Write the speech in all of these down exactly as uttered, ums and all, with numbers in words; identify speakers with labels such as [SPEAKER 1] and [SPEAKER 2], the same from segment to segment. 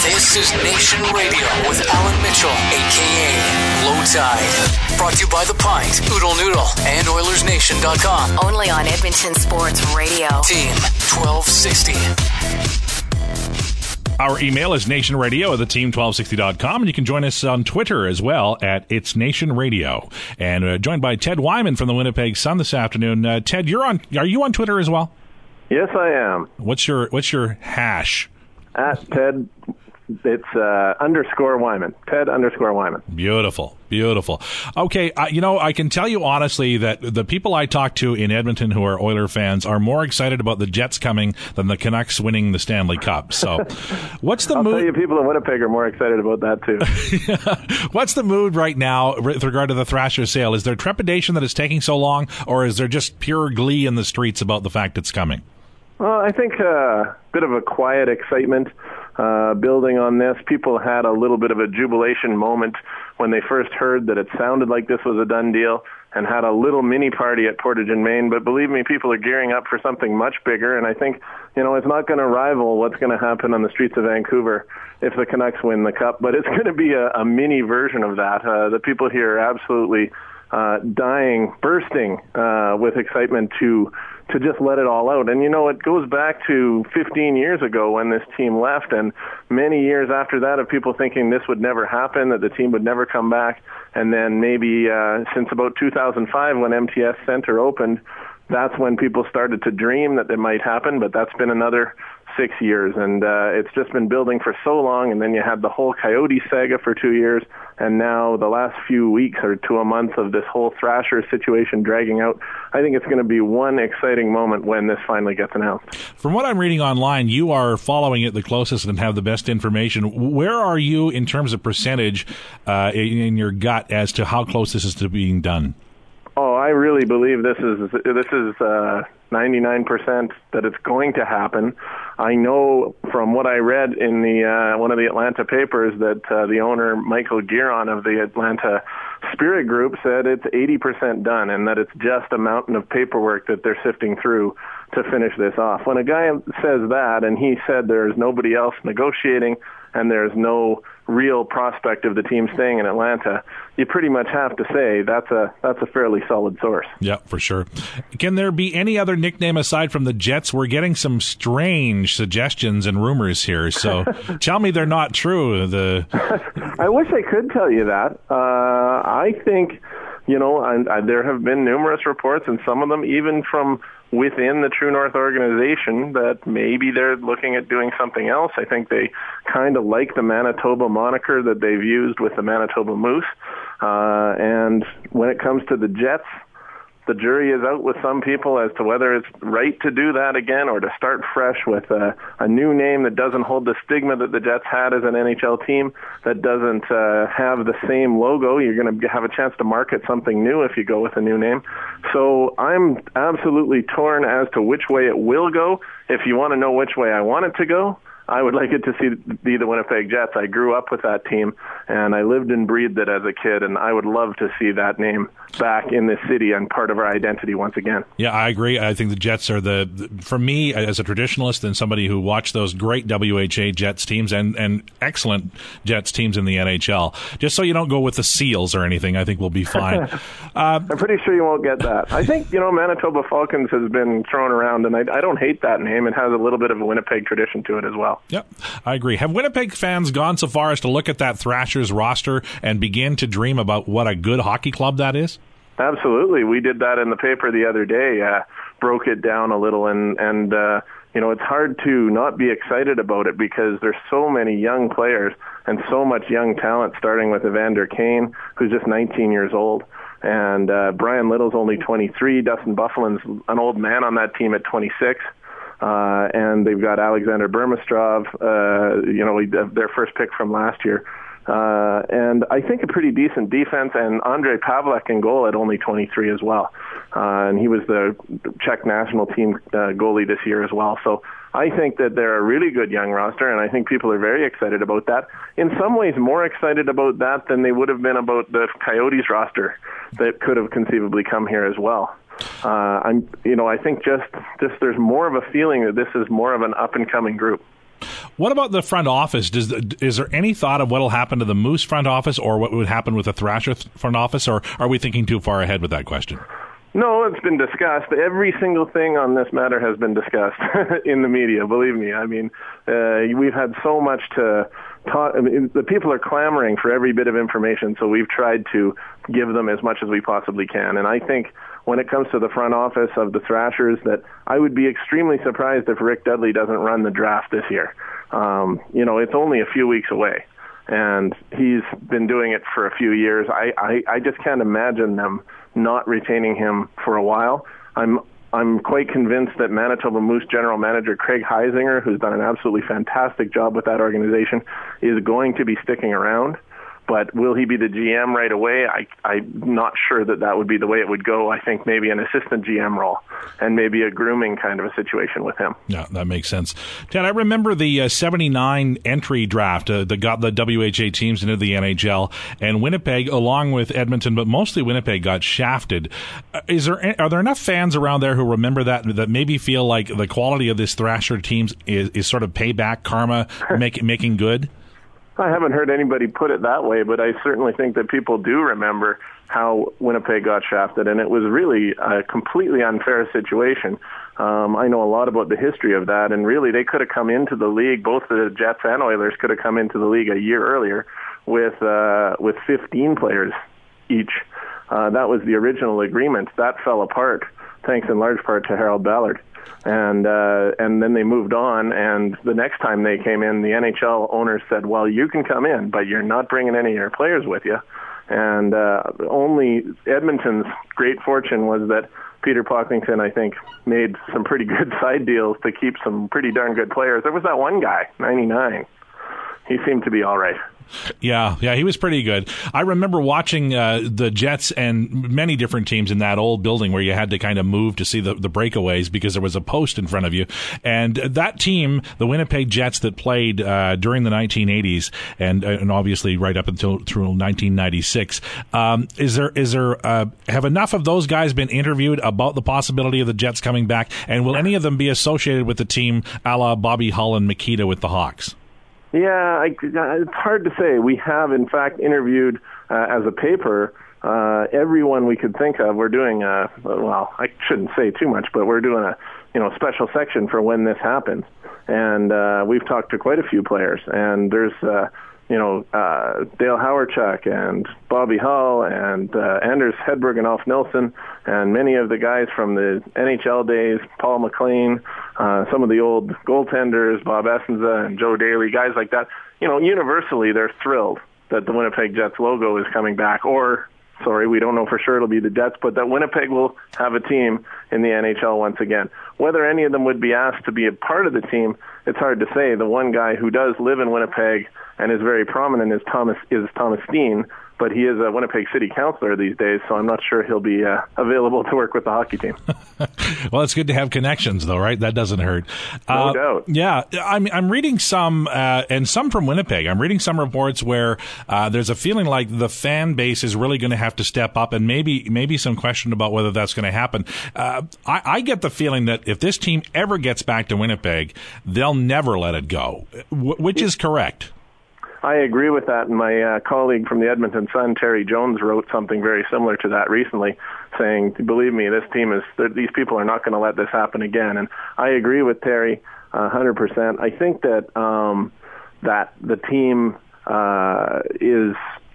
[SPEAKER 1] This is Nation Radio with Alan Mitchell, a k a. Low Tide. Brought to you by The Pint, Oodle Noodle, and Oilers Nation dot com.
[SPEAKER 2] Only on Edmonton Sports Radio.
[SPEAKER 1] Team twelve sixty.
[SPEAKER 3] Our email is nationradio at the team twelve sixty dot com, and you can join us on Twitter as well at It's Nation Radio. And uh, joined by Ted Wyman from the Winnipeg Sun this afternoon. Uh, Ted, you're on. Are you on Twitter as well?
[SPEAKER 4] Yes, I am.
[SPEAKER 3] What's your What's your hash?
[SPEAKER 4] At Ted. It's uh, underscore Wyman. Ted underscore Wyman.
[SPEAKER 3] Beautiful. Beautiful. Okay, uh, you know, I can tell you honestly that the people I talk to in Edmonton who are Oiler fans are more excited about the Jets coming than the Canucks winning the Stanley Cup. So, what's the
[SPEAKER 4] I'll
[SPEAKER 3] mood?
[SPEAKER 4] tell you, people in Winnipeg are more excited about that, too.
[SPEAKER 3] What's the mood right now with regard to the Thrasher sale? Is there trepidation that it's taking so long, or is there just pure glee in the streets about the fact it's coming?
[SPEAKER 4] Well, I think a uh, bit of a quiet excitement uh, building on this. People had a little bit of a jubilation moment when they first heard that it sounded like this was a done deal and had a little mini party at Portage and Main. But believe me, people are gearing up for something much bigger. And I think, you know, it's not going to rival what's going to happen on the streets of Vancouver if the Canucks win the Cup. But it's going to be a, a mini version of that. Uh, the people here are absolutely uh, dying, bursting uh, with excitement to to just let it all out. And, you know, it goes back to fifteen years ago when this team left, and many years after that of people thinking this would never happen, that the team would never come back. And then maybe uh, since about two thousand five when M T S Center opened, that's when people started to dream that it might happen, but that's been another six years, and uh, it's just been building for so long. And then you had the whole Coyote saga for two years, and now the last few weeks or to a month of this whole Thrasher situation dragging out. I think it's going to be one exciting moment when this finally gets announced.
[SPEAKER 3] From what I'm reading online, you are following it the closest and have the best information. Where are you in terms of percentage uh, in your gut as to how close this is to being done?
[SPEAKER 4] Oh, I really believe this is this is uh, ninety-nine percent that it's going to happen. I know from what I read in the uh, one of the Atlanta papers that uh, the owner, Michael Giron of the Atlanta Spirit Group, said it's eighty percent done and that it's just a mountain of paperwork that they're sifting through to finish this off. When a guy says that and he said there's nobody else negotiating and there's no real prospect of the team staying in Atlanta, you pretty much have to say that's a that's a fairly solid source.
[SPEAKER 3] Yeah, for sure. Can there be any other nickname aside from the Jets? We're getting some strange suggestions and rumors here, so tell me they're not true. The
[SPEAKER 4] I wish I could tell you that. Uh, I think, you know, and, and there have been numerous reports, and some of them even from within the True North organization, that maybe they're looking at doing something else. I think they kind of like the Manitoba moniker that they've used with the Manitoba Moose. Uh, and when it comes to the Jets, the jury is out with some people as to whether it's right to do that again or to start fresh with a, a new name that doesn't hold the stigma that the Jets had as an N H L team, that doesn't uh, have the same logo. You're going to have a chance to market something new if you go with a new name. So I'm absolutely torn as to which way it will go. If you want to know which way I want it to go, I would like it to see be the Winnipeg Jets. I grew up with that team, and I lived and breathed it as a kid, and I would love to see that name back in this city and part of our identity once again.
[SPEAKER 3] Yeah, I agree. I think the Jets are the, for me, as a traditionalist and somebody who watched those great W H A Jets teams and, and excellent Jets teams in the N H L, just so you don't go with the Seals or anything, I think we'll be fine. uh,
[SPEAKER 4] I'm pretty sure you won't get that. I think, you know, Manitoba Falcons has been thrown around, and I, I don't hate that name. It has a little bit of a Winnipeg tradition to it as well.
[SPEAKER 3] Yep, I agree. Have Winnipeg fans gone so far as to look at that Thrashers roster and begin to dream about what a good hockey club that is?
[SPEAKER 4] Absolutely. We did that in the paper the other day, uh, broke it down a little, and, and uh, you know, it's hard to not be excited about it because there's so many young players and so much young talent, starting with Evander Kane, who's just nineteen years old. And uh, Brian Little's only twenty-three. Dustin Buffalin's an old man on that team at twenty-six. Uh, and they've got Alexander Burmistrov, uh, you know, their first pick from last year. Uh, and I think a pretty decent defense, and Andrei Pavlak in goal at only twenty-three as well. Uh, and he was the Czech national team uh, goalie this year as well. So I think that they're a really good young roster, and I think people are very excited about that. In some ways, more excited about that than they would have been about the Coyotes roster that could have conceivably come here as well. Uh, I'm, you know, I think just, just there's more of a feeling that this is more of an up-and-coming group.
[SPEAKER 3] What about the front office? Does the, is there any thought of what will happen to the Moose front office, or what would happen with the Thrasher front office, or are we thinking too far ahead with that question?
[SPEAKER 4] No, it's been discussed. Every single thing on this matter has been discussed in the media, believe me. I mean, uh, we've had so much to talk. I mean, the people are clamoring for every bit of information, so we've tried to give them as much as we possibly can. And I think when it comes to the front office of the Thrashers, that I would be extremely surprised if Rick Dudley doesn't run the draft this year. Um, you know, it's only a few weeks away, and he's been doing it for a few years. I, I, I just can't imagine them not retaining him for a while. I'm I'm quite convinced that Manitoba Moose general manager Craig Heisinger, who's done an absolutely fantastic job with that organization, is going to be sticking around. But will he be the G M right away? I, I'm not sure that that would be the way it would go. I think maybe an assistant G M role and maybe a grooming kind of a situation with him.
[SPEAKER 3] Yeah, that makes sense. Ted, I remember the uh, seventy-nine entry draft uh, that got the W H A teams into the N H L, and Winnipeg, along with Edmonton, but mostly Winnipeg, got shafted. Uh, is there Are there enough fans around there who remember that, that maybe feel like the quality of this Thrasher teams is, is sort of payback, karma, make, making good?
[SPEAKER 4] I haven't heard anybody put it that way, but I certainly think that people do remember how Winnipeg got shafted, and it was really a completely unfair situation. Um, I know a lot about the history of that, and really they could have come into the league, both the Jets and Oilers could have come into the league a year earlier with uh, with fifteen players each. Uh, that was the original agreement. That fell apart, thanks in large part to Harold Ballard. And uh, and then they moved on, and the next time they came in, the N H L owners said, well, you can come in, but you're not bringing any of your players with you. And uh, only Edmonton's great fortune was that Peter Pocklington, I think, made some pretty good side deals to keep some pretty darn good players. There was that one guy, ninety-nine. He seemed to be all right.
[SPEAKER 3] Yeah, yeah, he was pretty good. I remember watching uh, the Jets and many different teams in that old building where you had to kind of move to see the, the breakaways because there was a post in front of you. And that team, the Winnipeg Jets that played uh, during the nineteen eighties and and obviously right up until through nineteen ninety-six, um, is there is there uh, have enough of those guys been interviewed about the possibility of the Jets coming back? And will any of them be associated with the team a la Bobby Hull and Mikita with the Hawks?
[SPEAKER 4] Yeah, I, it's hard to say. We have, in fact, interviewed uh, as a paper uh, everyone we could think of. We're doing a, well, I shouldn't say too much, but we're doing a, you know, special section for when this happens. And uh, we've talked to quite a few players. And there's, uh, you know, uh, Dale Hawerchuk and Bobby Hull and uh, Anders Hedberg and Alf Nilsson and many of the guys from the N H L days, Paul McLean, uh, some of the old goaltenders, Bob Essenza and Joe Daly, guys like that. You know, universally they're thrilled that the Winnipeg Jets logo is coming back. Or, sorry, we don't know for sure it'll be the Jets, but that Winnipeg will have a team in the N H L once again. Whether any of them would be asked to be a part of the team, it's hard to say. The one guy who does live in Winnipeg and is very prominent is Thomas is Thomas Steen, but he is a Winnipeg City Councilor these days, so I'm not sure he'll be uh, available to work with the hockey team.
[SPEAKER 3] Well, it's good to have connections, though, right? That doesn't hurt.
[SPEAKER 4] No
[SPEAKER 3] uh,
[SPEAKER 4] doubt.
[SPEAKER 3] Yeah, I'm, I'm reading some, uh, and some from Winnipeg. I'm reading some reports where uh, there's a feeling like the fan base is really going to have to step up, and maybe maybe some question about whether that's going to happen. Uh, I, I get the feeling that if this team ever gets back to Winnipeg, they'll never let it go, w- which is correct.
[SPEAKER 4] I agree with that, and my uh, colleague from the Edmonton Sun, Terry Jones, wrote something very similar to that recently, saying, believe me, this team is, these people are not going to let this happen again. And I agree with Terry uh, one hundred percent. I think that um, that the team uh, is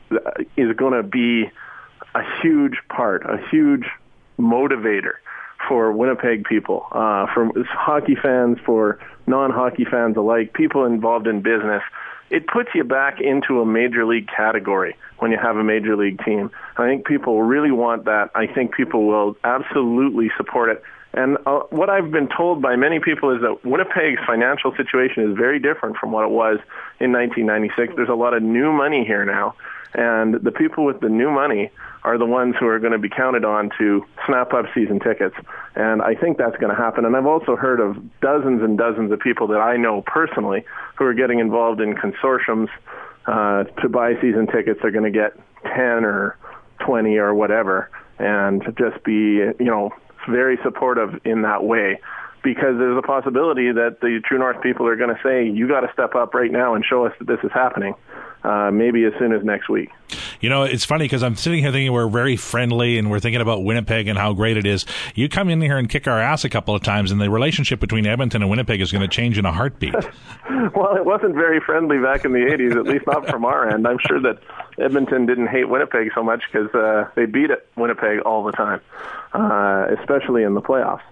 [SPEAKER 4] is going to be a huge part, a huge motivator for Winnipeg people, uh, for hockey fans, for non-hockey fans alike, people involved in business. It puts you back into a major league category when you have a major league team. I think people really want that. I think people will absolutely support it. And uh, what I've been told by many people is that Winnipeg's financial situation is very different from what it was in nineteen ninety-six. There's a lot of new money here now, and the people with the new money are the ones who are going to be counted on to snap up season tickets. And I think that's going to happen. And I've also heard of dozens and dozens of people that I know personally who are getting involved in consortiums uh, to buy season tickets. They're going to get ten or twenty or whatever and just be, you know, very supportive in that way. because there's a possibility that the True North people are going to say, you got to step up right now and show us that this is happening, uh, maybe as soon as next week.
[SPEAKER 3] You know, it's funny because I'm sitting here thinking we're very friendly and we're thinking about Winnipeg and how great it is. You come in here and kick our ass a couple of times, and the relationship between Edmonton and Winnipeg is going to change in a heartbeat.
[SPEAKER 4] Well, it wasn't very friendly back in the eighties, at least not from our end. I'm sure that Edmonton didn't hate Winnipeg so much because uh, they beat Winnipeg all the time, uh, especially in the playoffs.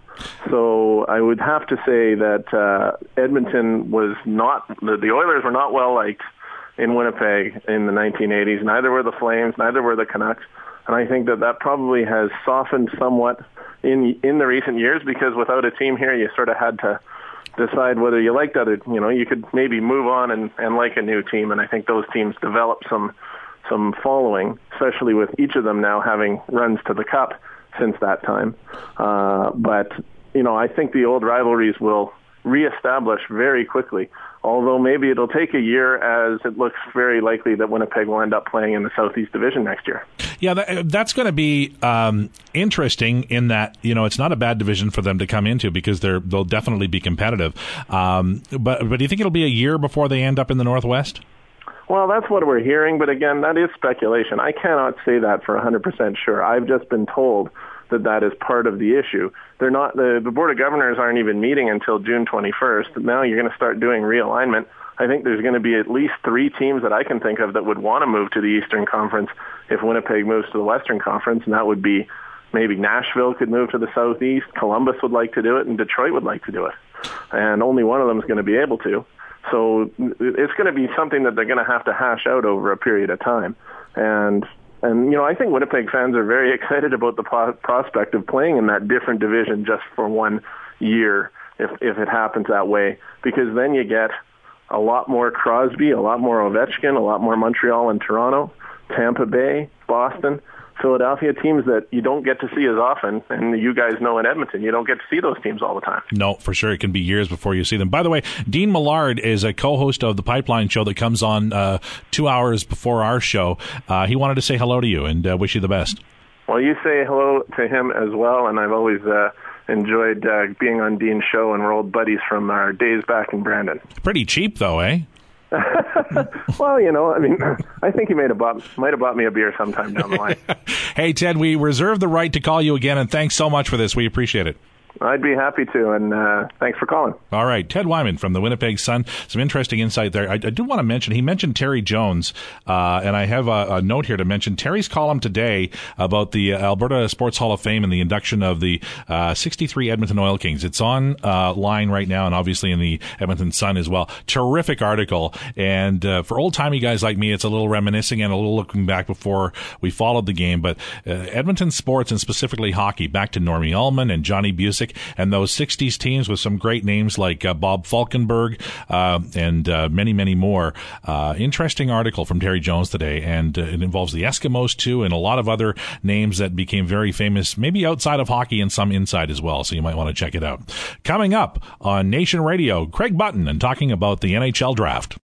[SPEAKER 4] So I would have to say that uh, Edmonton was not, the, the Oilers were not well liked in Winnipeg in the nineteen eighties. Neither were the Flames, neither were the Canucks. And I think that that probably has softened somewhat in in the recent years, because without a team here, you sort of had to decide whether you liked other, you know, you could maybe move on and, and like a new team. And I think those teams developed some some following, especially with each of them now having runs to the Cup since that time. Uh, but, you know, I think the old rivalries will reestablish very quickly, although maybe it'll take a year, as it looks very likely that Winnipeg will end up playing in the Southeast Division next year.
[SPEAKER 3] Yeah, that, that's going to be um, interesting in that, you know, it's not a bad division for them to come into because they're, they'll definitely be competitive. Um, but, but do you think it'll be a year before they end up in the Northwest?
[SPEAKER 4] Well, that's what we're hearing, but again, that is speculation. I cannot say that for one hundred percent sure. I've just been told that that is part of the issue. They're not, the, the Board of Governors aren't even meeting until June twenty-first. Now you're going to start doing realignment. I think there's going to be at least three teams that I can think of that would want to move to the Eastern Conference if Winnipeg moves to the Western Conference, and that would be maybe Nashville could move to the Southeast, Columbus would like to do it, and Detroit would like to do it. And only one of them is going to be able to. So it's going to be something that they're going to have to hash out over a period of time. And And, you know, I think Winnipeg fans are very excited about the po- prospect of playing in that different division just for one year, if if it happens that way, because then you get a lot more Crosby, a lot more Ovechkin, a lot more Montreal and Toronto, Tampa Bay, Boston, Philadelphia, teams that you don't get to see as often. And you guys know in Edmonton, you don't get to see those teams all the time.
[SPEAKER 3] No, for sure. It can be years before you see them. By the way, Dean Millard is a co-host of the Pipeline Show that comes on uh, two hours before our show. Uh, he wanted to say hello to you and uh, wish you the best.
[SPEAKER 4] Well, you say hello to him as well, and I've always uh, enjoyed uh, being on Dean's show, and we're old buddies from our days back in Brandon.
[SPEAKER 3] Pretty cheap, though, eh?
[SPEAKER 4] Well, you know, I mean, I think he might have bought, might have bought me a beer sometime down the line.
[SPEAKER 3] Hey, Ted, we reserve the right to call you again, and thanks so much for this. We appreciate it.
[SPEAKER 4] I'd be happy to, and uh, thanks for calling.
[SPEAKER 3] All right. Ted Wyman from the Winnipeg Sun. Some interesting insight there. I, I do want to mention, he mentioned Terry Jones, uh, and I have a, a note here to mention Terry's column today about the Alberta Sports Hall of Fame and the induction of the uh, sixty-three Edmonton Oil Kings. It's on uh, line right now, and obviously in the Edmonton Sun as well. Terrific article, and uh, for old-timey guys like me, it's a little reminiscing and a little looking back before we followed the game, but uh, Edmonton sports, and specifically hockey, back to Normie Ullman and Johnny Busick, and those sixties teams with some great names like uh, Bob Falkenberg uh, and uh, many, many more. Uh, interesting article from Terry Jones today, and uh, it involves the Eskimos too, and a lot of other names that became very famous, maybe outside of hockey and some inside as well, so you might want to check it out. Coming up on Nation Radio, Craig Button, and talking about the N H L draft.